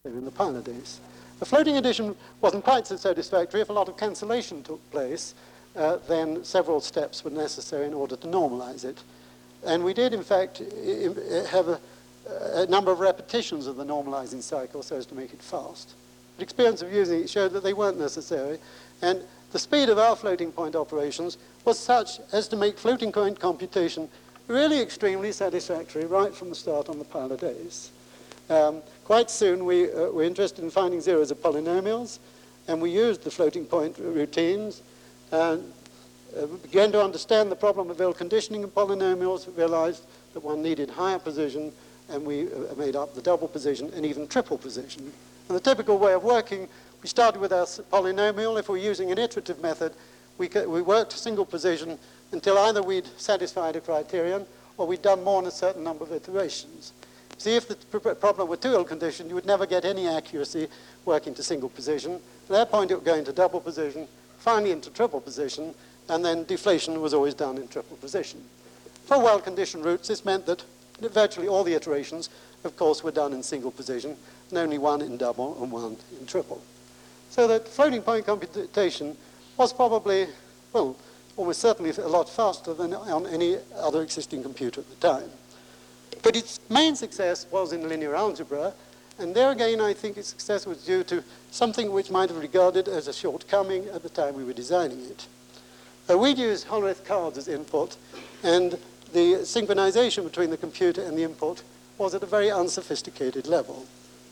in the pilot days. The floating addition wasn't quite so satisfactory. If a lot of cancellation took place, then several steps were necessary in order to normalize it. And we did, in fact, have a number of repetitions of the normalizing cycle so as to make it fast. The experience of using it showed that they weren't necessary, and the speed of our floating point operations was such as to make floating point computation really extremely satisfactory right from the start on the pilot days. Quite soon we were interested in finding zeros of polynomials, and we used the floating point routines and began to understand the problem of ill conditioning of polynomials, realized that one needed higher precision, and we made up the double precision and even triple precision. And the typical way of working, we started with our polynomial. If we're using an iterative method, we worked single precision until either we'd satisfied a criterion or we'd done more than a certain number of iterations. See, if the problem were too ill-conditioned, you would never get any accuracy working to single precision. At that point, it would go into double precision, finally into triple precision, and then deflation was always done in triple precision. For well-conditioned routes, this meant that virtually all the iterations, of course, were done in single precision, and only one in double and one in triple. So that floating point computation was probably, well, almost certainly a lot faster than on any other existing computer at the time. But its main success was in linear algebra, and there again I think its success was due to something which might have regarded as a shortcoming at the time we were designing it. We'd used Hollerith cards as input, and the synchronization between the computer and the input was at a very unsophisticated level.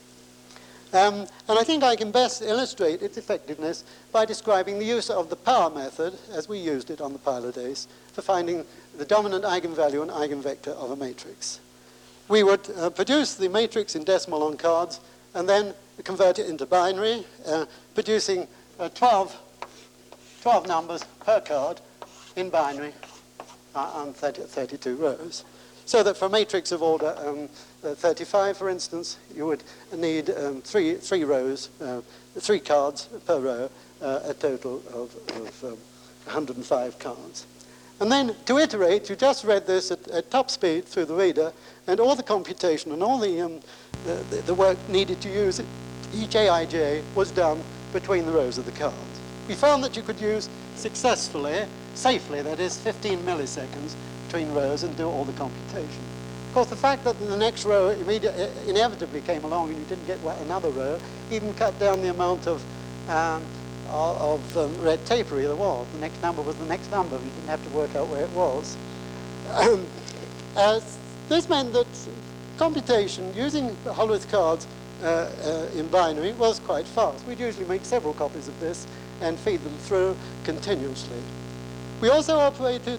And I think I can best illustrate its effectiveness by describing the use of the power method, as we used it on the pilot days, for finding the dominant eigenvalue and eigenvector of a matrix. We would produce the matrix in decimal on cards and then convert it into binary, producing 12 numbers per card in binary on 32 rows. So that for a matrix of order 35, for instance, you would need three rows, 3 cards per row, a total of 105 cards. And then to iterate, you just read this at top speed through the reader, and all the computation and all the work needed to use each AIJ was done between the rows of the cards. We found that you could use successfully, safely, that is 15 milliseconds between rows and do all the computation. Of course, the fact that the next row inevitably came along and you didn't get another row even cut down the amount of red tapery there was. The next number was the next number. You didn't have to work out where it was. This meant that computation using Hollerith cards in binary was quite fast. We'd usually make several copies of this and feed them through continuously. We also operated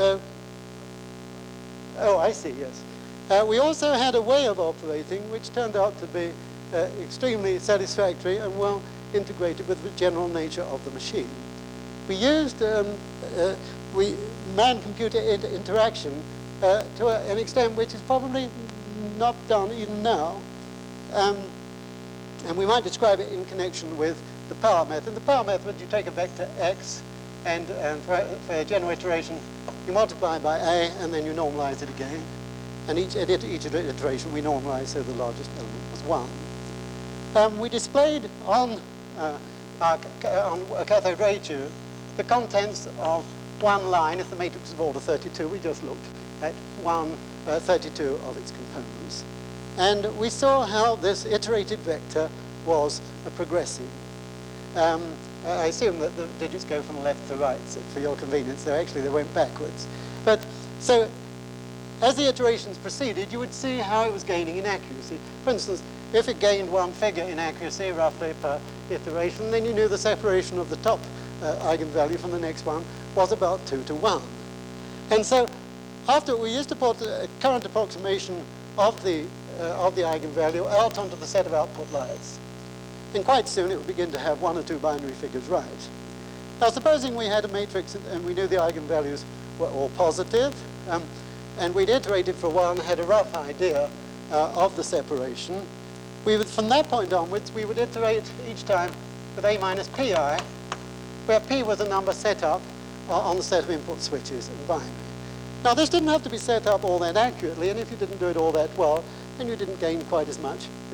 oh, I see, yes. We also had a way of operating which turned out to be extremely satisfactory and well integrated with the general nature of the machine. We used man-computer interaction to an extent which is probably not done even now. And we might describe it in connection with the power method. The power method, you take a vector x, and for a general iteration, you multiply by a, and then you normalize it again. And each iteration we normalize so the largest element was 1. We displayed on a cathode ray tube the contents of one line. If the matrix is of order 32, we just looked at 32 of its components. And we saw how this iterated vector was progressing. I assume that the digits go from left to right for your convenience, though actually they went backwards. But so as the iterations proceeded, you would see how it was gaining in accuracy. For instance, if it gained one figure in accuracy roughly per iteration, then you knew the separation of the top eigenvalue from the next one was about 2 to 1. And so after we used to put a current approximation of the eigenvalue out onto the set of output layers. And quite soon it would begin to have 1 or 2 binary figures right. Now supposing we had a matrix and we knew the eigenvalues were all positive, and we'd iterated for a while and had a rough idea of the separation, we would, from that point onwards, we would iterate each time with a minus pi, where p was a number set up on the set of input switches in binary. Now this didn't have to be set up all that accurately, and if you didn't do it all that well, then you didn't gain quite as much as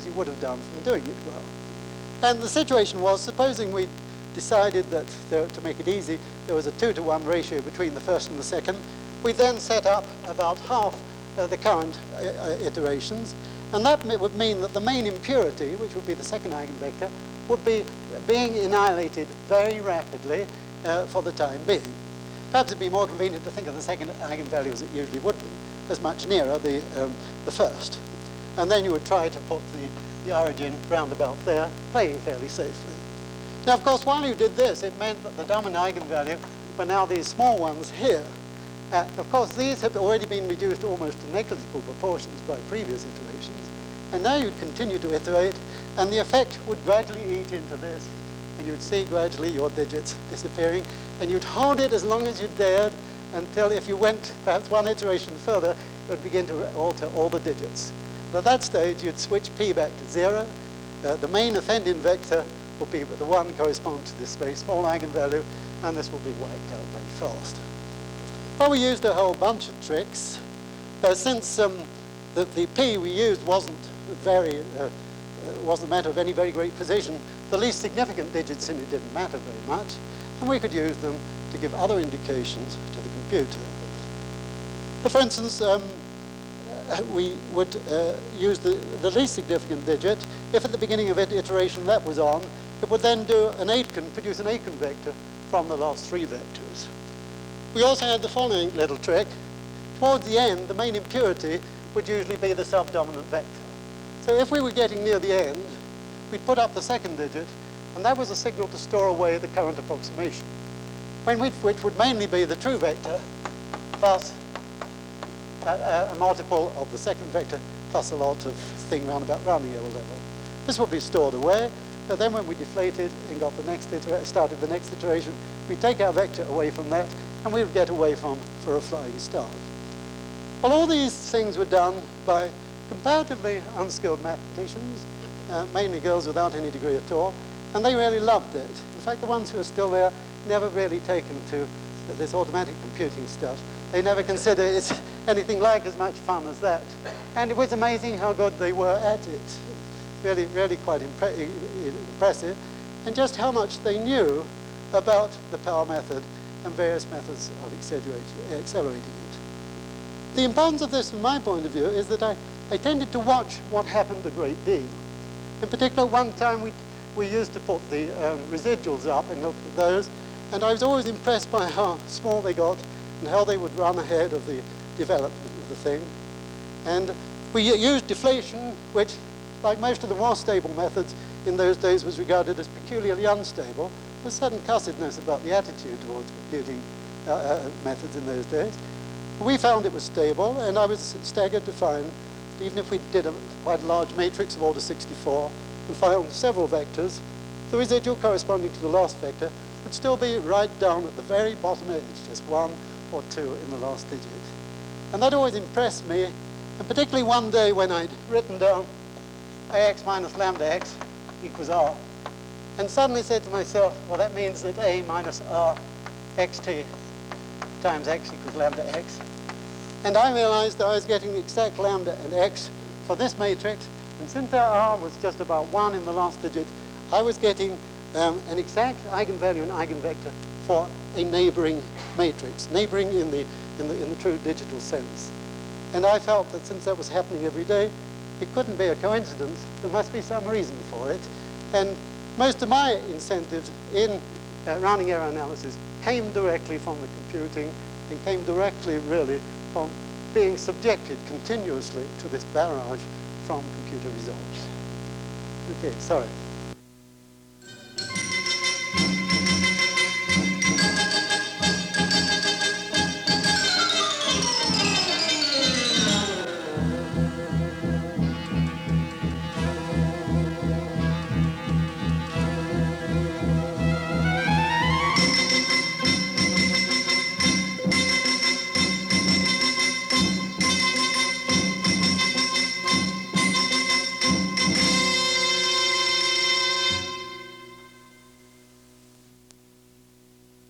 as you would have done from doing it well. And the situation was, supposing we decided that, to make it easy, there was a 2-to-1 ratio between the first and the second, we then set up about half the current iterations, and that would mean that the main impurity, which would be the second eigenvector, would be being annihilated very rapidly for the time being. Perhaps it'd be more convenient to think of the second eigenvalue as it usually would be, as much nearer the first. And then you would try to put the origin round about there, playing fairly safely. Now, of course, while you did this, it meant that the dominant eigenvalue were now these small ones here. Of course, these have already been reduced almost to negligible proportions by previous iterations. And now you'd continue to iterate, and the effect would gradually eat into this. And you'd see gradually your digits disappearing. And you'd hold it as long as you dared until, if you went perhaps one iteration further, it would begin to alter all the digits. But at that stage, you'd switch p back to 0. The main offending vector will be the one corresponding to this very small eigenvalue, and this will be wiped out very fast. Well, we used a whole bunch of tricks. Since the p we used wasn't a matter of any very great precision, the least significant digits in it didn't matter very much, and we could use them to give other indications to the computer. So for instance, we would use the least significant digit. If at the beginning of iteration that was on, it would then do produce an Aiken vector from the last 3 vectors. We also had the following little trick. Towards the end, the main impurity would usually be the subdominant vector. So if we were getting near the end, we'd put up the second digit, and that was a signal to store away the current approximation, which would mainly be the true vector plus a multiple of the second vector plus a lot of thing round about rounding error level. This would be stored away, but then when we deflated and got the next started the next iteration, we take our vector away from that, and we would get away for a flying start. Well, all these things were done by comparatively unskilled mathematicians, mainly girls without any degree at all, and they really loved it. In fact, the ones who are still there never really taken to this automatic computing stuff. They never consider it anything like as much fun as that. And it was amazing how good they were at it. Really, really quite impressive. And just how much they knew about the power method and various methods of accelerating it. The importance of this, from my point of view, is that I tended to watch what happened a great deal. In particular, one time we used to put the residuals up and look at those, and I was always impressed by how small they got and how they would run ahead of the development of the thing. And we used deflation, which, like most of the more stable methods in those days, was regarded as peculiarly unstable. There's a certain cussedness about the attitude towards computing methods in those days. We found it was stable, and I was staggered to find that even if we did quite a large matrix of order 64 and found several vectors, the residual corresponding to the last vector would still be right down at the very bottom edge, just 1 or 2 in the last digit. And that always impressed me, and particularly one day when I'd written down ax minus lambda x equals r, and suddenly said to myself, well, that means that a minus r xt times x equals lambda x. And I realized that I was getting the exact lambda and x for this matrix, and since our r was just about 1 in the last digit, I was getting an exact eigenvalue and eigenvector for a neighboring matrix, neighboring in the true digital sense. And I felt that since that was happening every day, it couldn't be a coincidence. There must be some reason for it. And most of my incentives in rounding error analysis came directly from the computing and came directly, really, from being subjected continuously to this barrage from computer results. Okay, sorry.